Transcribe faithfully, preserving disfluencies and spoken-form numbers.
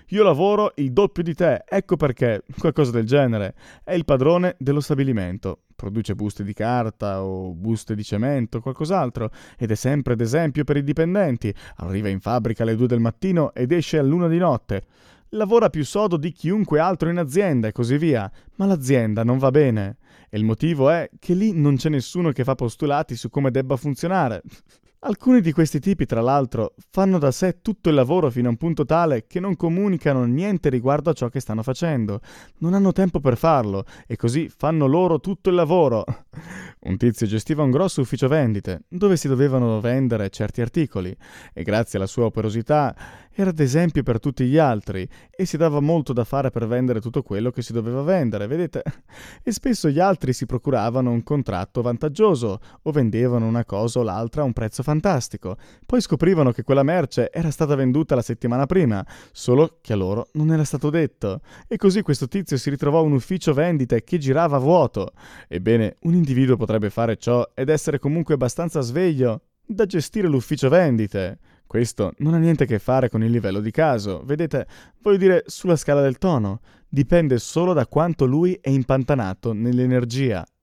io lavoro il doppio di te, ecco perché, qualcosa del genere. È il padrone dello stabilimento. Produce buste di carta o buste di cemento, qualcos'altro, ed è sempre d'esempio per i dipendenti. Arriva in fabbrica alle due del mattino ed esce all'una di notte. Lavora più sodo di chiunque altro in azienda e così via, ma l'azienda non va bene. E il motivo è che lì non c'è nessuno che fa postulati su come debba funzionare. Alcuni di questi tipi, tra l'altro, fanno da sé tutto il lavoro fino a un punto tale che non comunicano niente riguardo a ciò che stanno facendo. Non hanno tempo per farlo e così fanno loro tutto il lavoro. Un tizio gestiva un grosso ufficio vendite, dove si dovevano vendere certi articoli, e grazie alla sua operosità era d'esempio per tutti gli altri e si dava molto da fare per vendere tutto quello che si doveva vendere, vedete? E spesso gli altri si procuravano un contratto vantaggioso o vendevano una cosa o l'altra a un prezzo fantastico. Poi scoprivano che quella merce era stata venduta la settimana prima, solo che a loro non era stato detto. E così questo tizio si ritrovò un ufficio vendite che girava a vuoto. Ebbene, un individuo potrebbe fare ciò ed essere comunque abbastanza sveglio da gestire l'ufficio vendite. Questo non ha niente a che fare con il livello di caso, vedete, voglio dire sulla scala del tono. Dipende solo da quanto lui è impantanato nell'energia.